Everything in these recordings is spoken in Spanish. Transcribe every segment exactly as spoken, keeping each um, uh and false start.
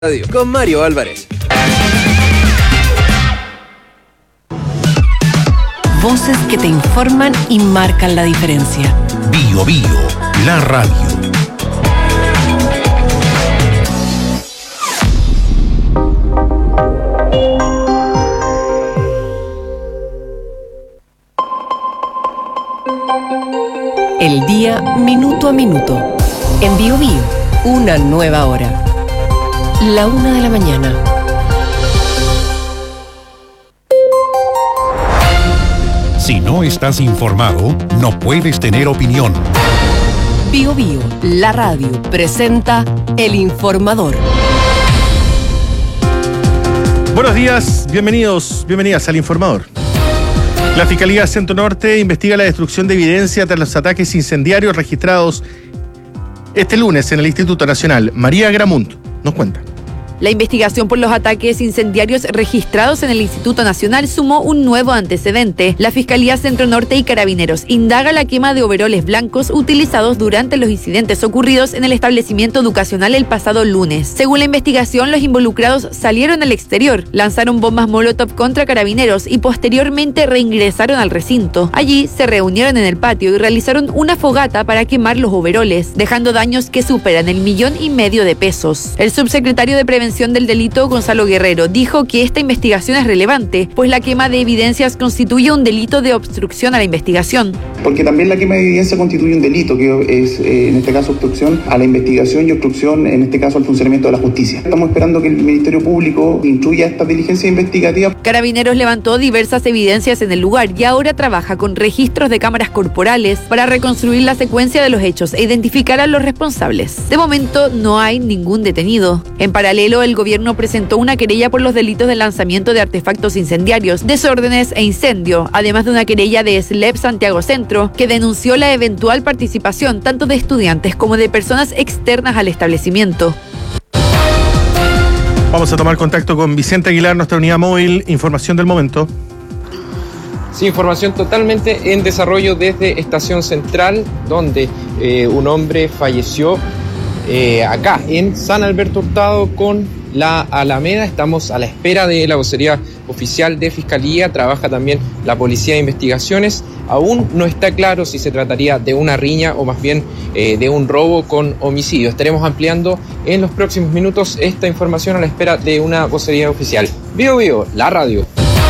Radio con Mario Álvarez. Voces que te informan y marcan la diferencia. Bio Bio, la radio. El día minuto a minuto. En Bio Bio, una nueva hora. La una de la mañana. Si no estás informado, no puedes tener opinión. Bio Bio, la radio, presenta El Informador. Buenos días, bienvenidos, bienvenidas al Informador. La Fiscalía Centro Norte investiga la destrucción de evidencia tras los ataques incendiarios registrados este lunes en el Instituto Nacional. María Gramunt nos cuenta. La investigación por los ataques incendiarios registrados en el Instituto Nacional sumó un nuevo antecedente. La Fiscalía Centro Norte y Carabineros indaga la quema de overoles blancos utilizados durante los incidentes ocurridos en el establecimiento educacional el pasado lunes. Según la investigación, los involucrados salieron al exterior, lanzaron bombas molotov contra Carabineros y posteriormente reingresaron al recinto. Allí se reunieron en el patio y realizaron una fogata para quemar los overoles, dejando daños que superan el millón y medio de pesos. El subsecretario de Prevención del Delito, Gonzalo Guerrero, dijo que esta investigación es relevante, pues la quema de evidencias constituye un delito de obstrucción a la investigación. Porque también la quema de evidencia constituye un delito, que es eh, en este caso obstrucción a la investigación y obstrucción en este caso al funcionamiento de la justicia. Estamos esperando que el Ministerio Público instruya esta diligencia investigativa. Carabineros levantó diversas evidencias en el lugar y ahora trabaja con registros de cámaras corporales para reconstruir la secuencia de los hechos e identificar a los responsables. De momento no hay ningún detenido. En paralelo, el gobierno presentó una querella por los delitos de lanzamiento de artefactos incendiarios, desórdenes e incendio, además de una querella de S L E P Santiago Centro, que denunció la eventual participación tanto de estudiantes como de personas externas al establecimiento. Vamos a tomar contacto con Vicente Aguilar, nuestra unidad móvil. Información del momento. Sí, información totalmente en desarrollo desde Estación Central, donde eh, un hombre falleció eh, acá en San Alberto Hurtado con la Alameda. Estamos a la espera de la vocería oficial de Fiscalía. Trabaja también la Policía de Investigaciones. Aún no está claro si se trataría de una riña o más bien eh, de un robo con homicidio. Estaremos ampliando en los próximos minutos esta información a la espera de una vocería oficial. Bio Bio, la radio.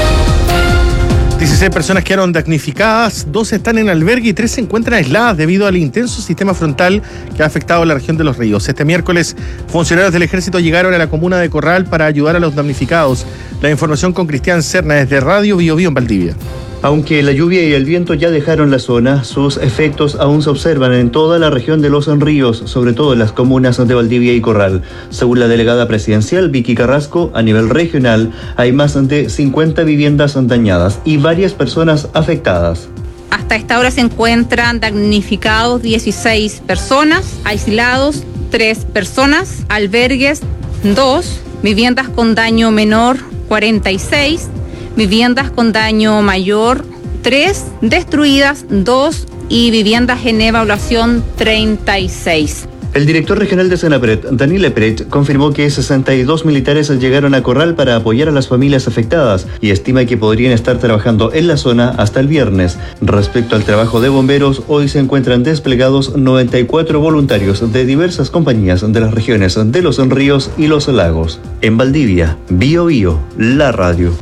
dieciséis personas quedaron damnificadas, dos están en albergue y tres se encuentran aisladas debido al intenso sistema frontal que ha afectado a la región de Los Ríos. Este miércoles, funcionarios del Ejército llegaron a la comuna de Corral para ayudar a los damnificados. La información con Cristian Serna desde Radio Bio Bio en Valdivia. Aunque la lluvia y el viento ya dejaron la zona, sus efectos aún se observan en toda la región de Los Ríos, sobre todo en las comunas de Valdivia y Corral. Según la delegada presidencial Vicky Carrasco, a nivel regional hay más de cincuenta viviendas dañadas y varias personas afectadas. Hasta esta hora se encuentran damnificados dieciséis personas, aislados tres personas, albergues dos, viviendas con daño menor cuarenta y seis, viviendas con daño mayor tres, destruidas dos y viviendas en evaluación treinta y seis. El director regional de Senapred, Daniel Epret, confirmó que sesenta y dos militares llegaron a Corral para apoyar a las familias afectadas y estima que podrían estar trabajando en la zona hasta el viernes. Respecto al trabajo de bomberos, hoy se encuentran desplegados noventa y cuatro voluntarios de diversas compañías de las regiones de Los Ríos y Los Lagos. En Valdivia, Bio Bio, la radio.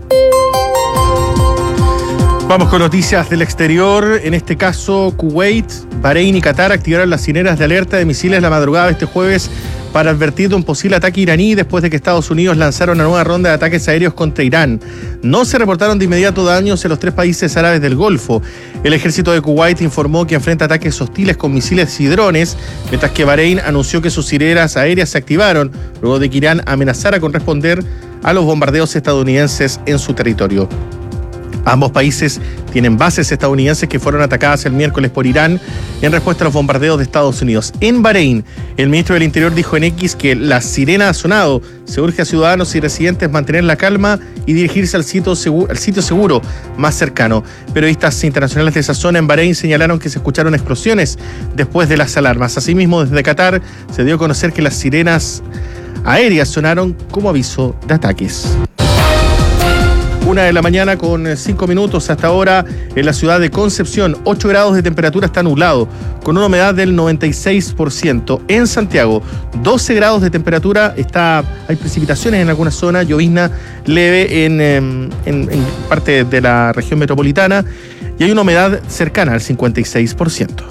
Vamos con noticias del exterior. En este caso, Kuwait, Bahrein y Qatar activaron las sirenas de alerta de misiles la madrugada de este jueves para advertir de un posible ataque iraní después de que Estados Unidos lanzara una nueva ronda de ataques aéreos contra Irán. No se reportaron de inmediato daños en los tres países árabes del Golfo. El ejército de Kuwait informó que enfrenta ataques hostiles con misiles y drones, mientras que Bahrein anunció que sus sirenas aéreas se activaron luego de que Irán amenazara con responder a los bombardeos estadounidenses en su territorio. Ambos países tienen bases estadounidenses que fueron atacadas el miércoles por Irán en respuesta a los bombardeos de Estados Unidos. En Bahrein, el ministro del Interior dijo en X que la sirena ha sonado. Se urge a ciudadanos y residentes mantener la calma y dirigirse al sitio seguro, al sitio seguro más cercano. Periodistas internacionales de esa zona en Bahrein señalaron que se escucharon explosiones después de las alarmas. Asimismo, desde Qatar se dio a conocer que las sirenas aéreas sonaron como aviso de ataques. Una de la mañana con cinco minutos hasta ahora en la ciudad de Concepción. ocho grados de temperatura, está nublado, con una humedad del noventa y seis por ciento. En Santiago, doce grados de temperatura, está, hay precipitaciones en algunas zonas, llovizna leve en, en, en parte de la región metropolitana y hay una humedad cercana al cincuenta y seis por ciento.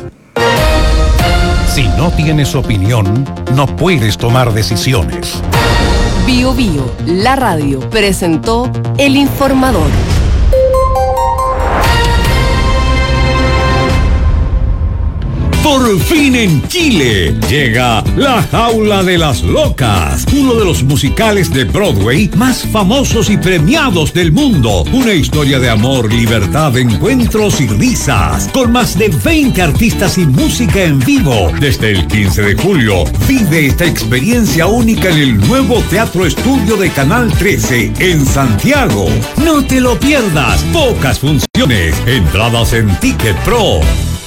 Si no tienes opinión, no puedes tomar decisiones. Bio Bio, la radio, presentó El Informador. Por fin en Chile llega La Jaula de las Locas, uno de los musicales de Broadway más famosos y premiados del mundo. Una historia de amor, libertad, encuentros y risas, con más de veinte artistas y música en vivo. Desde el quince de julio, vive esta experiencia única en el nuevo Teatro Estudio de Canal trece en Santiago. No te lo pierdas, pocas funciones, entradas en Ticket Pro.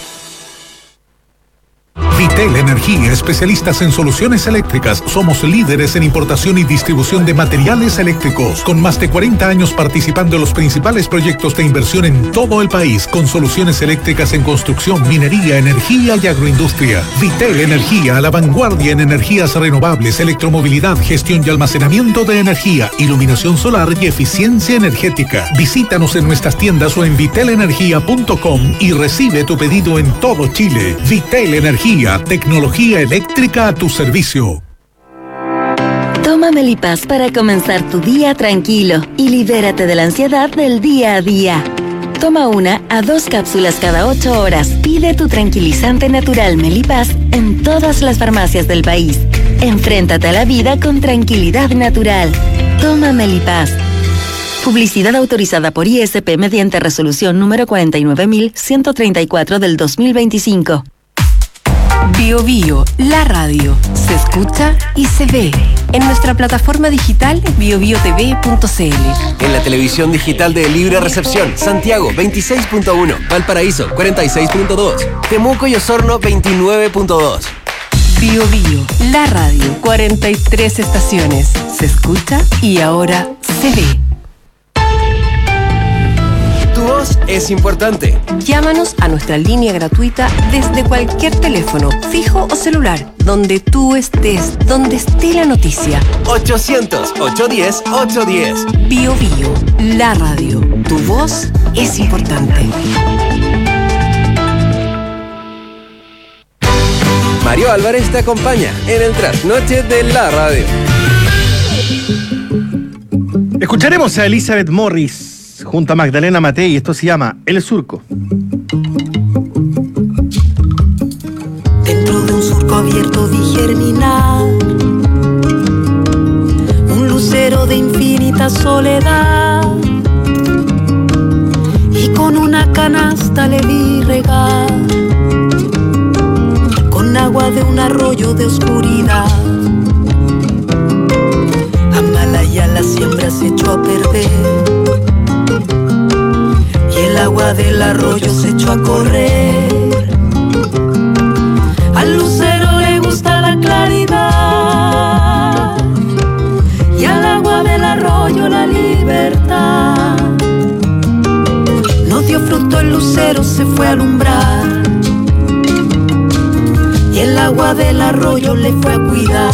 Vitel Energía, especialistas en soluciones eléctricas. Somos líderes en importación y distribución de materiales eléctricos, con más de cuarenta años participando en los principales proyectos de inversión en todo el país, con soluciones eléctricas en construcción, minería, energía y agroindustria. Vitel Energía, a la vanguardia en energías renovables, electromovilidad, gestión y almacenamiento de energía, iluminación solar y eficiencia energética. Visítanos en nuestras tiendas o en vitel energía punto com y recibe tu pedido en todo Chile. Vitel Energía, tecnología eléctrica a tu servicio. Toma Melipaz para comenzar tu día tranquilo y libérate de la ansiedad del día a día. Toma una a dos cápsulas cada ocho horas. Pide tu tranquilizante natural Melipaz en todas las farmacias del país. Enfréntate a la vida con tranquilidad natural. Toma Melipaz. Publicidad autorizada por I S P mediante resolución número cuarenta y nueve mil ciento treinta y cuatro del dos mil veinticinco. Bio Bio, la radio, se escucha y se ve en nuestra plataforma digital bio bio t v punto c l. En la televisión digital de Libre Recepción, Santiago veintiséis punto uno, Valparaíso cuarenta y seis punto dos, Temuco y Osorno veintinueve punto dos. Bio Bio, la radio, cuarenta y tres estaciones, se escucha y ahora se ve. Tu voz es importante. Llámanos a nuestra línea gratuita desde cualquier teléfono, fijo o celular, donde tú estés, donde esté la noticia. ochocientos, ochocientos diez, ochocientos diez. Bio Bio, la radio. Tu voz es importante. Mario Álvarez te acompaña en el trasnoche de la radio. Escucharemos a Elizabeth Morris junto a Magdalena Matei, esto se llama El Surco. Dentro de un surco abierto vi germinar un lucero de infinita soledad, y con una canasta le vi regar con agua de un arroyo de oscuridad. Amalaya la siembra se echó a perder y el agua del arroyo se echó a correr. Al lucero le gusta la claridad y al agua del arroyo la libertad. No dio fruto el lucero, se fue a alumbrar y el agua del arroyo le fue a cuidar.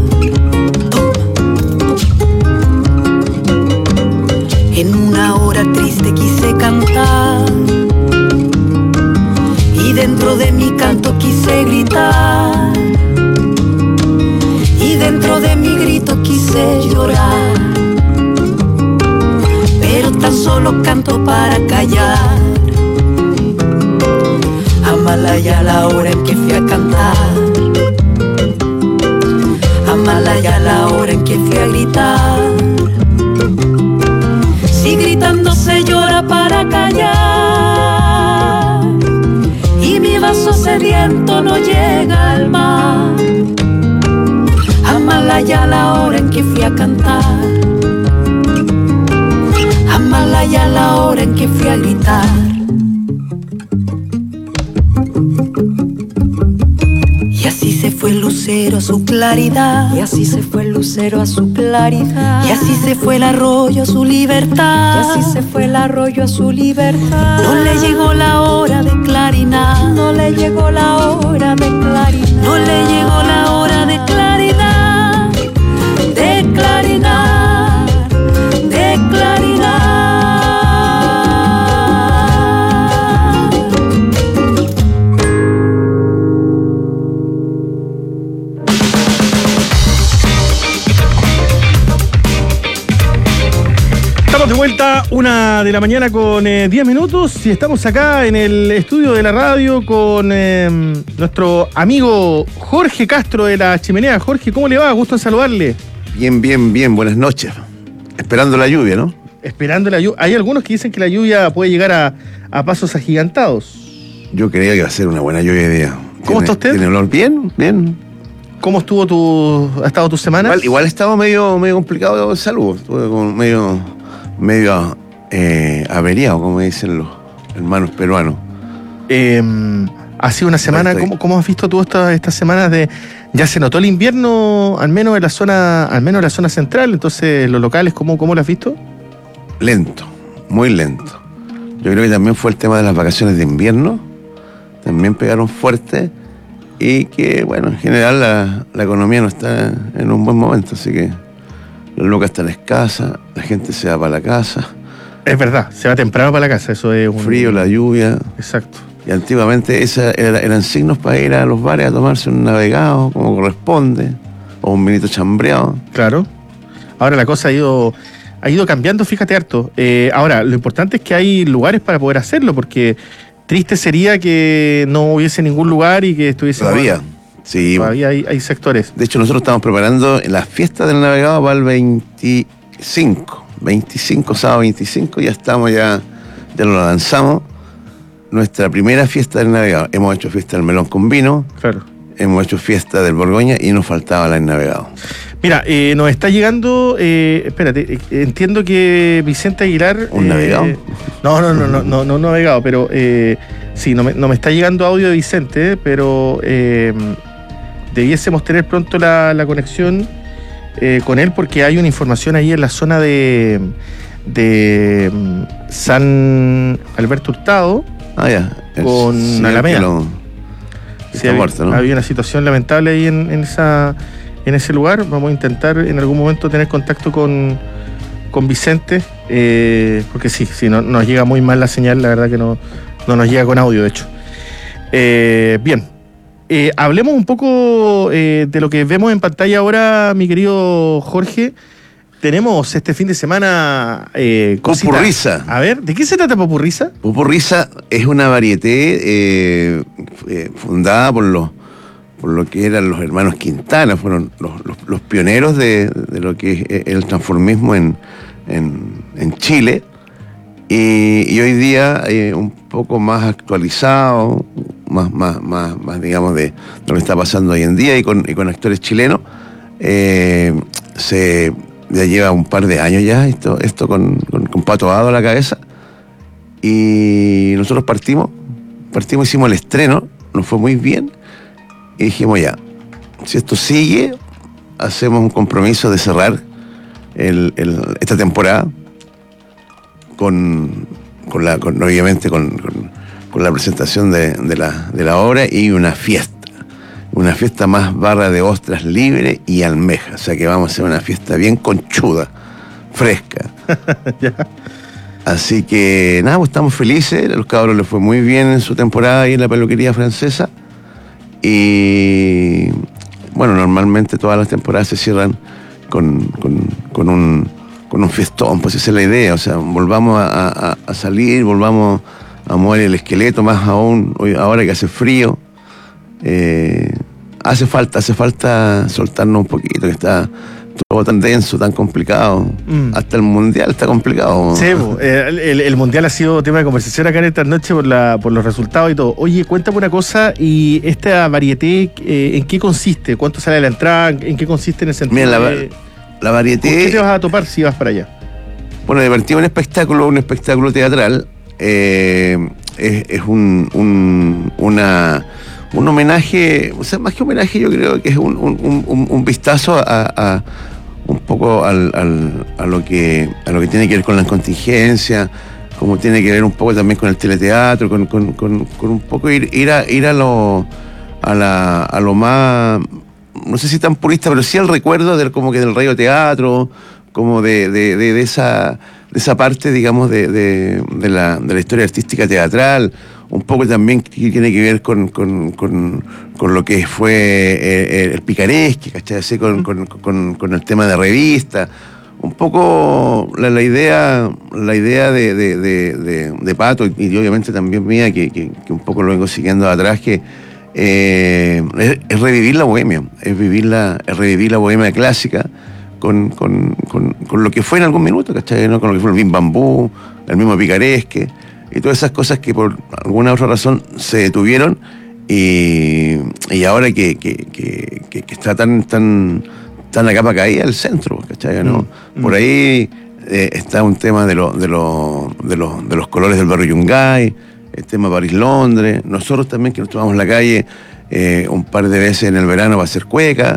En una hora triste quise cantar y dentro de mi canto quise gritar y dentro de mi grito quise llorar, pero tan solo canto para callar. Amalaya la hora en que fui a cantar, Amalaya la hora en que fui a gritar. Si gritando se llora para callar y mi vaso sediento no llega al mar. Amalaya la hora en que fui a cantar, Amalaya la hora en que fui a gritar. Y así se fue el lucero lucero a su claridad. Y así se fue el lucero a su claridad. Y así se fue el arroyo a su libertad. Y así se fue el arroyo a su libertad. No le llegó la hora de clarinar. No le llegó la hora de clarinar. No le llegó la hora de claridad. De clarinar. De clarinar. De vuelta, una de la mañana con eh, diez minutos y estamos acá en el estudio de la radio con eh, nuestro amigo Jorge Castro de La Chimenea. Jorge, ¿cómo le va? Gusto en saludarle. Bien, bien, bien, buenas noches. Esperando la lluvia, ¿no? Esperando la lluvia. Hay algunos que dicen que la lluvia puede llegar a, a pasos agigantados. Yo creía que iba a ser una buena lluvia de día. ¿Cómo está usted? ¿Tiene olor? Bien, bien. ¿Cómo estuvo tu, ha estado tu semana? Igual, igual estaba medio, medio complicado de salud. Estuve como medio... medio eh, averiado, como dicen los hermanos peruanos. Eh, ha sido una semana, ¿cómo, cómo has visto tú estas estas semanas de, ya se notó el invierno, al menos en la zona, al menos en la zona central, entonces los locales, ¿cómo, cómo lo has visto? Lento, muy lento. Yo creo que también fue el tema de las vacaciones de invierno, también pegaron fuerte y que, bueno, en general la, la economía no está en un buen momento, así que las lucas están escasas, la gente se va para la casa. Es verdad, se va temprano para la casa, eso es un... Frío, la lluvia. Exacto. Y antiguamente esas eran signos para ir a los bares a tomarse un navegado, como corresponde, o un vinito chambreado. Claro. Ahora la cosa ha ido, ha ido cambiando, fíjate harto. Eh, ahora, lo importante es que hay lugares para poder hacerlo, porque triste sería que no hubiese ningún lugar y que estuviese... Todavía. Bueno, sí. Todavía hay, hay sectores. De hecho, nosotros estamos preparando la fiesta del navegado para el veinticinco. veinticinco, sábado veinticinco, ya estamos, ya, ya lo lanzamos. Nuestra primera fiesta del navegado. Hemos hecho fiesta del melón con vino. Claro. Hemos hecho fiesta del Borgoña y nos faltaba la del navegado. Mira, eh, nos está llegando, eh, espérate, eh, entiendo que Vicente Aguilar... ¿Un eh, navegado? No, no, no, no, no, no, no navegado, pero eh, sí, no me, no me está llegando audio de Vicente, pero eh, debiésemos tener pronto la, la conexión eh, con él porque hay una información ahí en la zona de, de um, San Alberto Hurtado. Ah, ya. Con sí, Alameda. Lo, sí, había, muerto, ¿no? Había una situación lamentable ahí en, en esa en ese lugar. Vamos a intentar en algún momento tener contacto con, con Vicente, eh, porque sí, sí, no, nos llega muy mal la señal, la verdad que no, no nos llega con audio, de hecho. Eh, bien, eh, hablemos un poco eh, de lo que vemos en pantalla ahora, mi querido Jorge. Tenemos este fin de semana eh, Popurriza. A ver, ¿de qué se trata Popurriza? Popurriza es una varieté eh, eh, fundada por los por lo que eran los hermanos Quintana, fueron los, los, los pioneros de, de lo que es el transformismo en, en, en Chile. Y, y hoy día eh, un poco más actualizado, más, más, más, más digamos, de lo que está pasando hoy en día y con, y con actores chilenos, eh, se... ya lleva un par de años ya, esto, esto con, con, con Pato Abado a la cabeza. Y nosotros partimos, partimos, hicimos el estreno, nos fue muy bien. Y dijimos ya, si esto sigue, hacemos un compromiso de cerrar el, el, esta temporada con, con la, con, obviamente con, con, con la presentación de, de, la, de la obra y una fiesta. Una fiesta más barra de ostras libre y almeja. O sea que vamos a hacer una fiesta bien conchuda, fresca. Ya. Así que nada, pues estamos felices. A los cabros les fue muy bien en su temporada ahí en la peluquería francesa. Y bueno, normalmente todas las temporadas se cierran con, con, con, un, con un fiestón, pues esa es la idea. O sea, volvamos a, a, a salir, volvamos a mover el esqueleto, más aún hoy, ahora que hace frío. Eh, hace falta, hace falta soltarnos un poquito, que está todo tan denso, tan complicado. Mm. Hasta el mundial está complicado. Sí, el, el, el mundial ha sido tema de conversación acá en esta noche por, la, por los resultados y todo. Oye, cuéntame una cosa, y esta varieté, eh, ¿en qué consiste? ¿Cuánto sale la entrada? ¿En qué consiste en el sentido? Mira, la, de, la varieté... ¿Con qué te vas a topar si vas para allá? Bueno, divertimos un espectáculo, un espectáculo teatral. Eh, es, es un, un, una... un homenaje, o sea, más que homenaje, yo creo que es un, un, un, un vistazo a, a un poco al, al, a lo que a lo que tiene que ver con las contingencias, como tiene que ver un poco también con el teleteatro, con, con, con, con un poco ir, ir a ir a lo a la a lo más, no sé si tan purista, pero sí al recuerdo del como que del radioteatro, como de, de, de, de esa de esa parte, digamos, de, de, de la de la historia artística teatral, un poco también que tiene que ver con, con, con, con lo que fue eh, el picaresque, ¿cachai? Así con, con, con, con el tema de revista. Un poco la, la idea la idea de, de, de, de, de Pato, y obviamente también mía, que, que, que un poco lo vengo siguiendo atrás, que eh, es, es revivir la bohemia, es, vivir la, es revivir la bohemia clásica con, con, con, con lo que fue en algún minuto, ¿cachai? ¿No? Con lo que fue el Bim Bambú, el mismo picaresque, y todas esas cosas que por alguna otra razón se detuvieron, y, y ahora que, que, que, que, que está tan... tan Está en la capa caída el centro, ¿cachai? ¿No? Mm, Por ahí eh, está un tema de, lo, de, lo, de, lo, de los colores del barrio Yungay, el tema París-Londres. Nosotros también, que nos tomamos la calle eh, un par de veces en el verano para hacer cueca.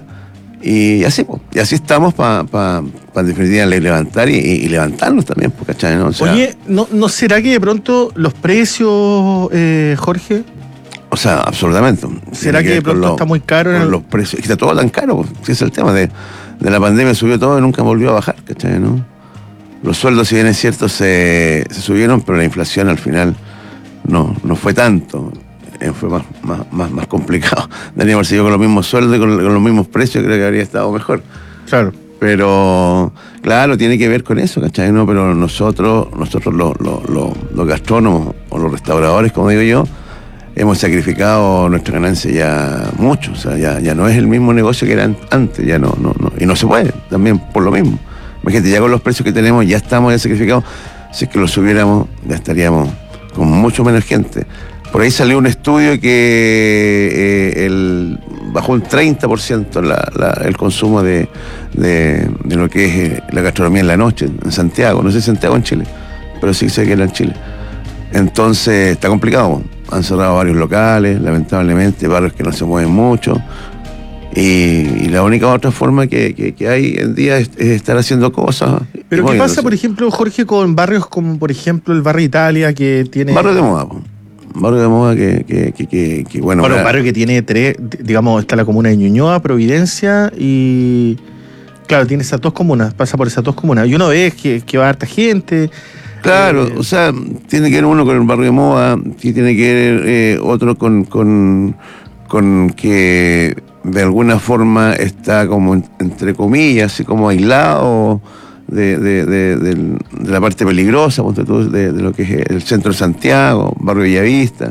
Y así, pues, y así estamos para pa, pa, en definitiva levantar y, y levantarnos también, ¿cachai? ¿No? O sea, Oye, ¿no, ¿no será que de pronto los precios, eh, Jorge? O sea, absolutamente. ¿Será que, que de pronto lo, está muy caro? En el... los precios. Es que está todo tan caro, si ese es el tema. De, de la pandemia subió todo y nunca volvió a bajar, ¿cachai? ¿No? Los sueldos, si bien es cierto, se, se subieron, pero la inflación al final no, no fue tanto. Eh, fue más, más, más, más complicado. Daniel Marcillo con los mismos sueldos y con, con los mismos precios, creo que habría estado mejor. Claro. Pero, claro, tiene que ver con eso, ¿cachai? ¿No? Pero nosotros, nosotros los, los, los, los gastrónomos o los restauradores, como digo yo, hemos sacrificado nuestra ganancia ya mucho, o sea, ya, ya no es el mismo negocio que era antes, ya no, no, no, y no se puede, también por lo mismo. Imagínate, ya con los precios que tenemos, ya estamos ya sacrificados, si es que los subiéramos, ya estaríamos con mucho menos gente. Por ahí salió un estudio que eh, el, bajó un treinta por ciento la, la, el consumo de, de, de lo que es eh, la gastronomía en la noche, en Santiago, no sé si Santiago en Chile, pero sí sé que era en Chile. Entonces, está complicado. Han cerrado varios locales, lamentablemente, barrios que no se mueven mucho. Y, y la única otra forma que, que, que hay en día es, es estar haciendo cosas. Pero ¿qué pasa, por ejemplo, Jorge, con barrios como, por ejemplo, el barrio Italia, que tiene... Barrio de moda, po. Barrio de moda que, que, que, que, que bueno... Bueno, un barrio que tiene tres, digamos, está la comuna de Ñuñoa, Providencia y... Claro, tiene esas dos comunas, pasa por esas dos comunas. Y uno ve que, que va harta gente... Claro, o sea, tiene que ver uno con el barrio de moda, y tiene que ver eh, otro con, con, con que de alguna forma está como, entre comillas, así como aislado de, de, de, de, de la parte peligrosa, de, de lo que es el centro de Santiago, barrio Bellavista.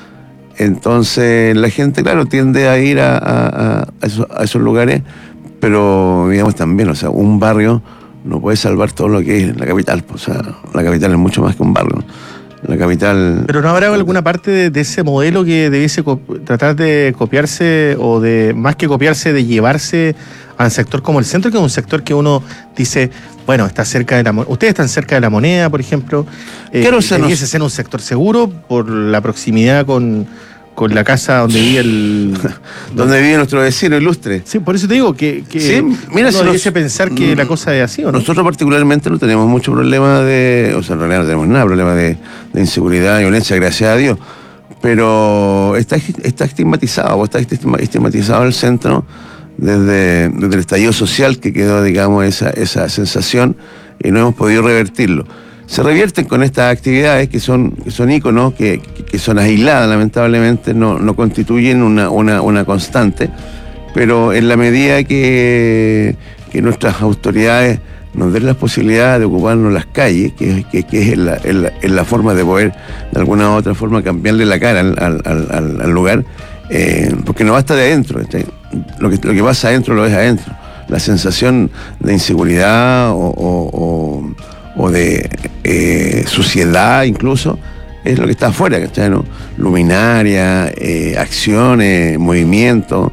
Entonces la gente, claro, tiende a ir a, a, a, esos, a esos lugares, pero digamos también, o sea, un barrio no puede salvar todo lo que es la capital. O sea, la capital es mucho más que un barrio. La capital... Pero ¿no habrá alguna parte de, de ese modelo que debiese tratar de copiarse, o de, más que copiarse, de llevarse a un sector como el centro, que es un sector que uno dice, bueno, está cerca de la moneda? Ustedes están cerca de la Moneda, por ejemplo. Eh, claro, o sea, debiese no... ser un sector seguro por la proximidad con... con la casa donde vive el... donde vive nuestro vecino ilustre. Sí, por eso te digo que, que sí, mira, uno debiese pensar que la cosa es así, ¿o no? Nosotros particularmente no tenemos mucho problema de... O sea, en realidad no tenemos nada, problema de, de inseguridad y violencia, gracias a Dios. Pero está, está estigmatizado, o está estigmatizado el centro desde, desde el estallido social que quedó, digamos, esa, esa sensación, y no hemos podido revertirlo. Se revierten con estas actividades que son, que son íconos, que, que, que son aisladas, lamentablemente, no, no constituyen una, una, una constante, pero en la medida que, que nuestras autoridades nos den las posibilidades de ocuparnos las calles, que, que, que es la, en la, en la forma de poder, de alguna u otra forma, cambiarle la cara al, al, al, al lugar, eh, porque no basta de adentro, ¿sí? lo, que, lo que pasa adentro lo ves adentro. La sensación de inseguridad o... o, o o de eh, suciedad incluso, es lo que está afuera, ¿cachai? ¿No? Luminaria, eh, acciones, movimientos,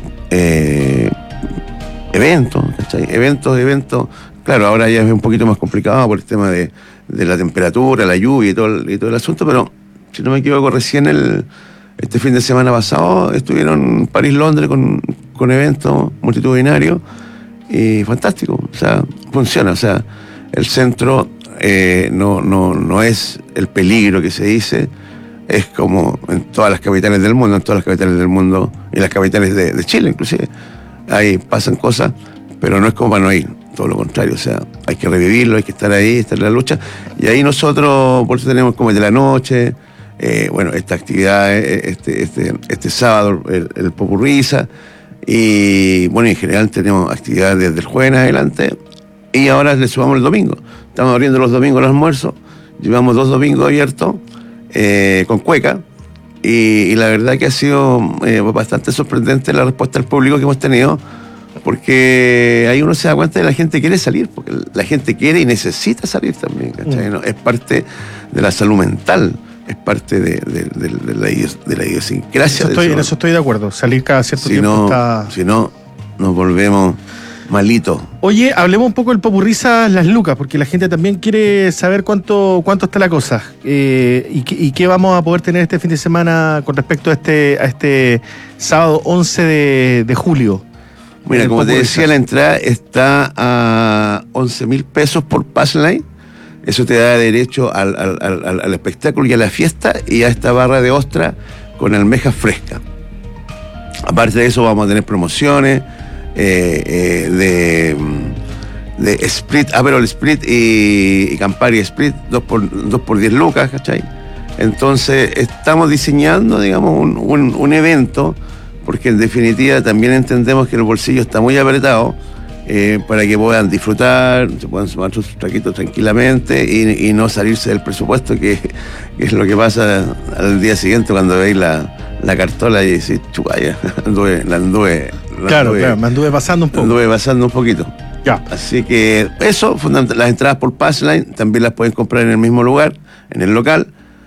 eh, eventos, ¿cachai? Eventos, eventos, claro, ahora ya es un poquito más complicado por el tema de, de la temperatura, la lluvia y todo, el, y todo el asunto, pero si no me equivoco, recién el, Este fin de semana pasado estuvieron en París-Londres con, con eventos multitudinarios y fantástico, o sea, funciona, o sea, el centro eh, no, no, no es el peligro que se dice, es como en todas las capitales del mundo, en todas las capitales del mundo y las capitales de, de Chile inclusive, ahí pasan cosas, pero no es como para no ir, todo lo contrario, o sea, hay que revivirlo, hay que estar ahí, estar en la lucha, y ahí nosotros, por eso tenemos como de la noche, eh, bueno, esta actividad, este, este, este sábado, el, el Popurriza, y bueno, en general tenemos actividades desde el jueves en adelante, y ahora le sumamos el domingo, estamos abriendo los domingos al almuerzo, llevamos dos domingos abiertos, eh, con cueca, y, y la verdad que ha sido eh, bastante sorprendente la respuesta del público que hemos tenido, porque ahí uno se da cuenta de que la gente quiere salir, porque la gente quiere y necesita salir también, ¿cachai? ¿No? Es parte de la salud mental, es parte de, de, de, de, la, de la idiosincrasia. Eso estoy, en eso estoy de acuerdo, salir cada cierto si tiempo no, está... Si no, nos volvemos malitos. Oye, hablemos un poco del Popurriza Las Lucas, porque la gente también quiere saber cuánto cuánto está la cosa, eh, y, qué, y qué vamos a poder tener este fin de semana con respecto a este, a este sábado once de julio. Mira, como te decía, la entrada está a once mil pesos por Passline. Eso te da derecho al, al, al, al espectáculo y a la fiesta y a esta barra de ostra con almeja fresca. Aparte de eso, vamos a tener promociones eh, eh, de, de Split, Aperol Split y, y Campari Split, dos por diez lucas, ¿cachai? Entonces, estamos diseñando, digamos, un, un, un evento, porque en definitiva también entendemos que el bolsillo está muy apretado, eh, para que puedan disfrutar, se puedan sumar sus traquitos tranquilamente y, y no salirse del presupuesto, que, que es lo que pasa al día siguiente cuando veis la, la cartola y decís, chupaya, anduve, la anduve. La claro, anduve, claro, me anduve pasando un poco. Anduve pasando un poquito. Ya. Así que eso, las entradas por Passline también las pueden comprar en el mismo lugar, en el local.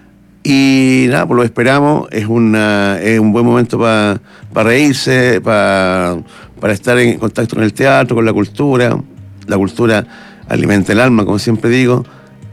Y nada, pues lo esperamos, es, una, es un buen momento para pa reírse, para pa estar en contacto con el teatro, con la cultura. La cultura alimenta el alma, como siempre digo.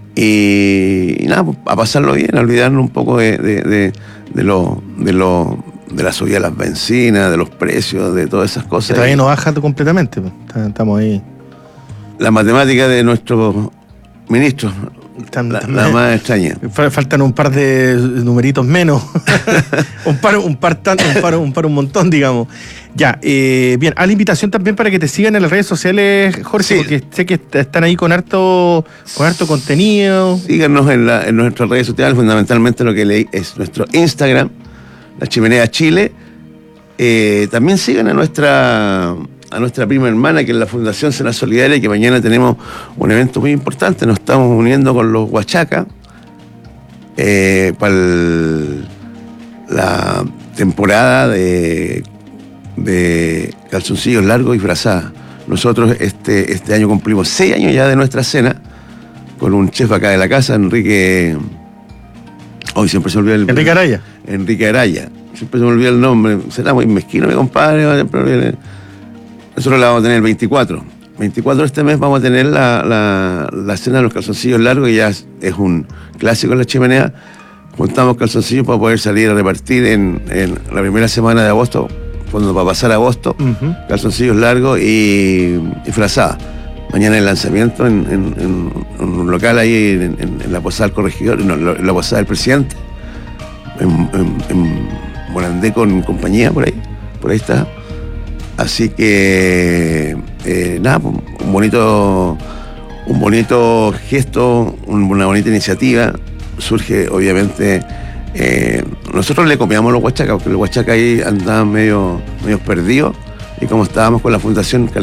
Y, y nada, pues, a pasarlo bien, a olvidarnos un poco de, de, de, de, lo, de, lo, de la subida de las bencinas, de los precios, de todas esas cosas. Que todavía no baja completamente, pues. Estamos ahí. La matemática de nuestros ministros. Tan, la, la más extraña. Faltan un par de numeritos menos. un par, un par, tan, un par, un par, un montón, digamos. Ya, eh, bien, a la invitación también para que te sigan en las redes sociales, Jorge, sí, porque sé que están ahí con harto, con harto contenido. Síganos en, la, en nuestras redes sociales, fundamentalmente lo que leí es nuestro Instagram, La Chimenea Chile. Eh, también sigan a nuestra a nuestra prima hermana, que es la Fundación Cena Solidaria, y que mañana tenemos un evento muy importante. Nos estamos uniendo con los Huachacas eh, para el, la temporada de, de calzoncillos largos y frazadas. Nosotros este, este año cumplimos seis años ya de nuestra cena con un chef acá de la casa, Enrique... Hoy siempre se olvida el... Enrique Araya. Enrique Araya. Siempre se me olvida el nombre. Será muy mezquino, mi compadre. Nosotros la vamos a tener el veinticuatro. veinticuatro de este mes vamos a tener la, la, la cena de los calzoncillos largos, que ya es, es un clásico en La Chimenea. Juntamos calzoncillos para poder salir a repartir en, en la primera semana de agosto, cuando va a pasar agosto, uh-huh. Calzoncillos largos y, y frazadas. Mañana el lanzamiento en, en, en, en un local ahí en, en, en la Posada del Corregidor, no, en la Posada del Presidente, en, en, en Morandé con compañía, por ahí, por ahí está. Así que, eh, nada, un bonito, un bonito gesto, una bonita iniciativa. Surge, obviamente, eh, nosotros le copiamos a los Huachacas, porque los Huachacas ahí andaban medio, medio perdidos, y como estábamos con la Fundación